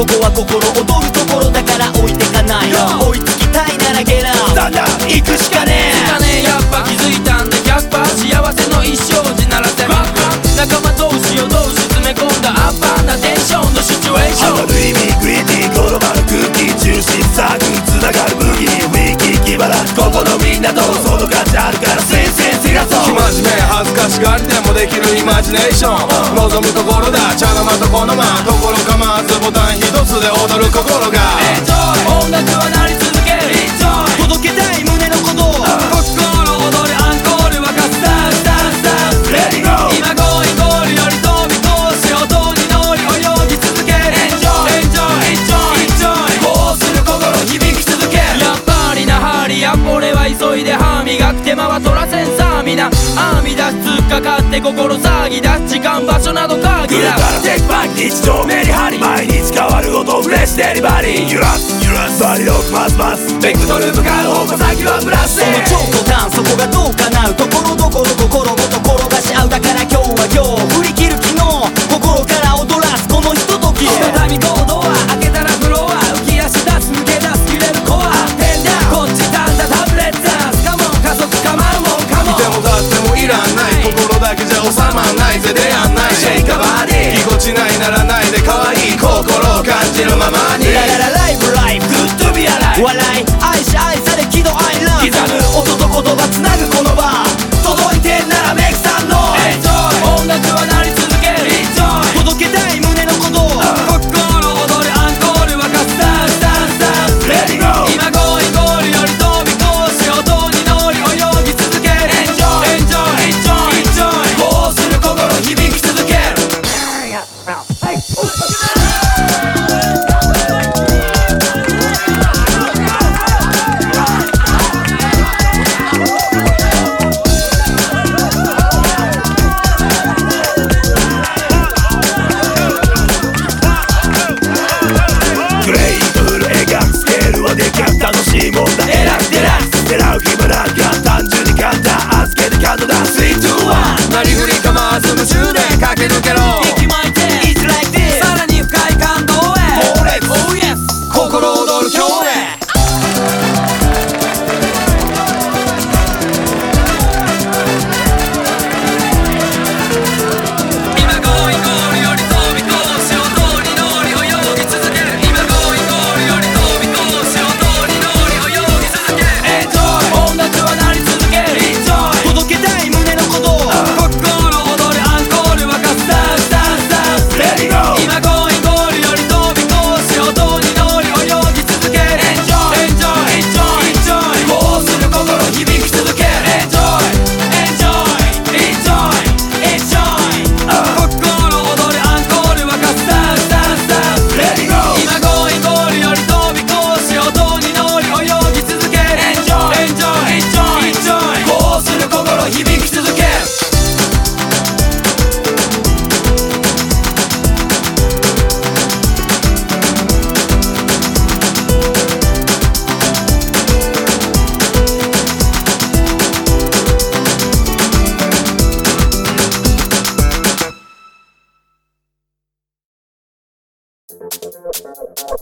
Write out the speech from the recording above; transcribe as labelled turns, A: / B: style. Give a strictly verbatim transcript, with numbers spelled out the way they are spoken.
A: ここは心躍るところだから置いてかない。追いつきたいならゲラーだんだん行くしかねえ。
B: しかねえやっぱ気づいたんだ ひゃくパーセント 幸せの一生地ならせ仲間同士を同士詰め込んだアッパーなテンションのシチュエーション。
C: 明るいミグリーティーゴロバルクッキー中心サークルつながるブギーウィーキーキバラここのみんなとその価値あるから先生せがそう。
D: 生真面目恥ずかしがりでもできるイマジネーション望むところだ茶の間とこの間ところ構わずボタン一つで踊る心が
B: エンジョイ音楽は鳴り続けるエンジョイ
A: 届けたい胸の鼓動
B: 心踊るアンコールはカスタースタースター
C: レディゴー
B: 今ゴーイゴールより飛び越し音に乗り泳ぎ続けるエンジョイエンジョイエンジョイエンジョイこうする心響き続ける。やっぱりなハリア俺は急いで歯磨く手間は取らせんさ皆編み出し突っかかって心騒ぎ出す時間場所など限らず
C: テイクバック日常メリハリ毎日変わる音フレッシュデリバリー揺らす揺らすバリロックますますベクトル向かう方向先はプラス
A: その超途端そこがどう叶うところどころ心ごと転がし合うだから今日は今日振り切る昨日心から踊らすこのひととき
B: 畳コードは開けたらフロア浮き足出す抜け出す切れるコアペンダこっちたんだタブレットダンスカモン加速かまうもんカモン
D: いても立ってもいらんない心だけじゃ収まんないぜ出やんない
C: シェイカバディ
D: ぎこちないならないで可愛い心を感じるままに
A: ラララライブライブグッドビアライ笑い愛し愛され喜怒哀楽刻む音と言葉つなぐこの場届いてんならメイクさんの
B: エンジョイ音楽は鳴り続けるエンジョイ
A: 届けたい胸の鼓動
B: 心踊るアンコールはカスタースタースター
C: レディゴー
B: 今ゴーイゴールより飛び越し音に乗り泳ぎ続けるエンジョイエンジョイエンジョイエンジョイこうする心響き続ける。
C: グレイトフル描くスケールはでかく楽しいもんだ
A: エラステラス
C: 狙う暇なんか単純に簡単預けてカンドだスリー、ツー、ワン
D: なりふり構わず夢中で駆け抜けろ
A: 息巻いて It's like this
B: さらに深い感動へ
C: 猛烈
A: Oh yes
D: 心躍る今日へ
B: 今ゴーイゴールより飛び越し音に乗り泳ぎ続ける今ゴーイゴールより飛び越し音に乗り泳ぎ続けるエンジョイ音楽は鳴り続けるエンジョイ
A: 届けたい胸の鼓動
B: 心踊るアンコールはカスタースタースター
C: レディゴー
B: 今ゴーイゴールより飛び越し音に乗り泳ぎ続けるエンジョイエンジョイエンジョイエンジョイこうする心響き続けるエンジョイエンジョイエンジョイエンジョイ心踊るアンコールはカスタースタースター
C: レディゴー
B: 今ゴーイゴールより飛び越し音に乗り泳ぎ続けるエンジョイエンジョイエンジョイエンジョイこうする心響き続ける。
C: う